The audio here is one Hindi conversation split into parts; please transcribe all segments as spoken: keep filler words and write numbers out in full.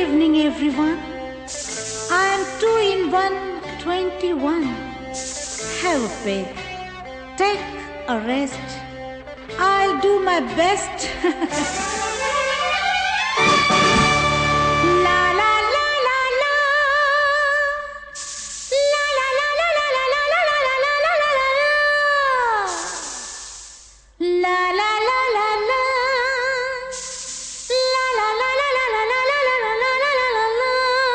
evening, everyone. I am two in one, twenty-one. Have a pig. Take a rest. I'll do my best. La la la la la. La la la la la la la la la la la la la. La la la la la. La la la la la la la la la la la la la la.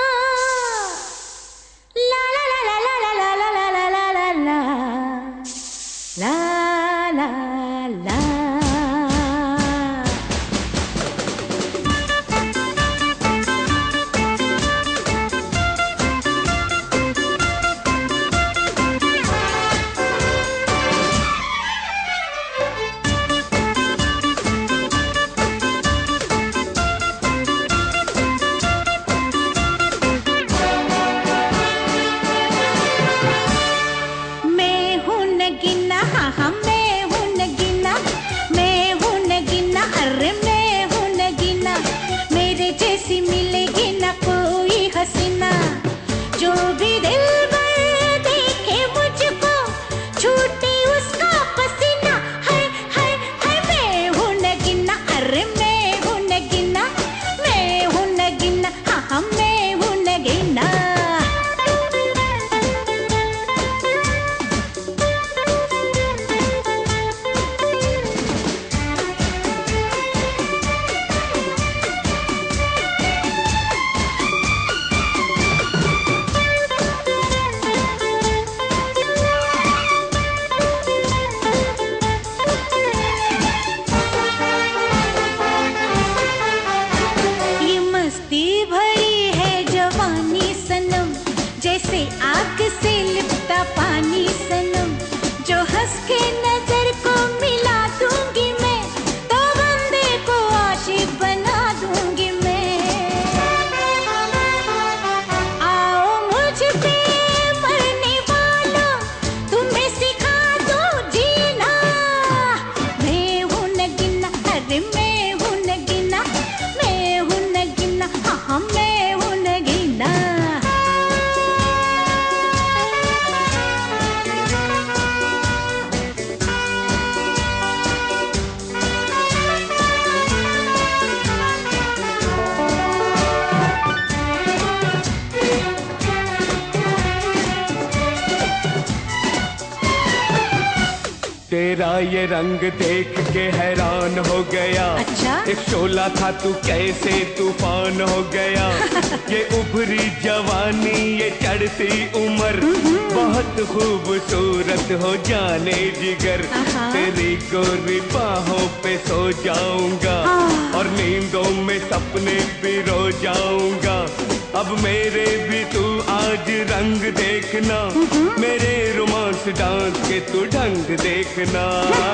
La la la la la la la la la la la la. La la la. जो भी दिल भर देखे मुझको छूटे उसका पसीना। हाय हाय हाय मैं हूँ नगीना, अरे मैं हूँ नगीना, मैं हूँ नगीना, हाँ हाँ मैं हूँ नगीना। भरी है जवानी सनम, जैसे आग से लिपटा पानी सनम। जो हंस के नजर को मिला दूंगी मैं, तो बंदे को आशिक बना दूंगी मैं। आओ मुझ पे मरने वालों, तुम्हें सिखा दूं जीना। मैं हूँ नगीना, अरे मैं हूँ नगीना, मैं हूँ नगीना, हाँ मैं हूँ नगीना। तेरा ये रंग देख के हैरान हो गया। अच्छा? एक शोला था तू कैसे तूफान हो गया। ये उभरी जवानी, ये चढ़ती उम्र, बहुत खूबसूरत हो जाने जिगर। तेरी गोरी बाहों पे सो जाऊंगा और नींदों में सपने पिरो जाऊंगा। अब मेरे भी तू आज रंग देखना, मेरे रोमांस डांस के तू ढंग देखना।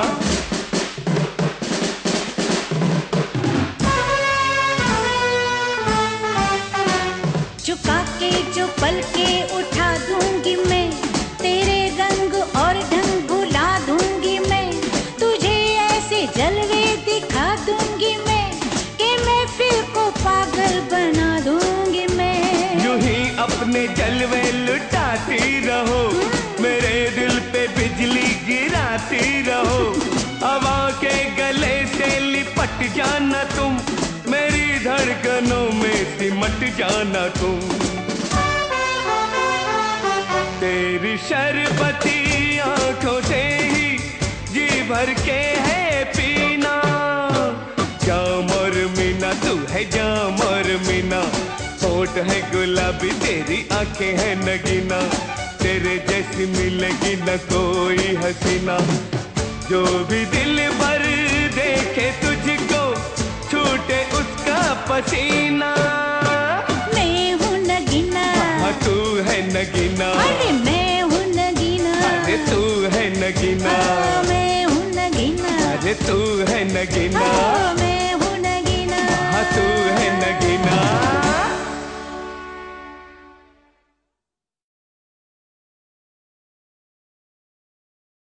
झुका के जो पल के उठा दूंगी मैं, तेरे रंग और ढंग भुला दूंगी मैं। तुझे ऐसे जलवे दिखा दूंगी मैं, कि महफिल को पागल बना दूंगी मैं। यूं ही अपने जलवे लुटाती रहो, मेरे दिल पे बिजली गिराती रहो। हवा के गले से लिपट जाना तुम, मेरी धड़कनों में सिमट जाना तुम। तेरी शरबती आंखों से ही जी भर के है पीना। जाम और मीना तू है जाम और मीना, होठ है गुलाबी तेरी आंखें है नगीना। तेरे जैसी मिलेगी न कोई हसीना। जो भी दिल भर देखे तुझको छूटे उसका पसीना। मैं हूँ नगीना, हाँ तू है नगीना, अरे मैं हूँ नगीना, अरे तू है नगीना, हाँ मैं हूँ नगीना, अरे तू है नगीना, हाँ मैं हूँ नगीना, हाँ तू है नगीना।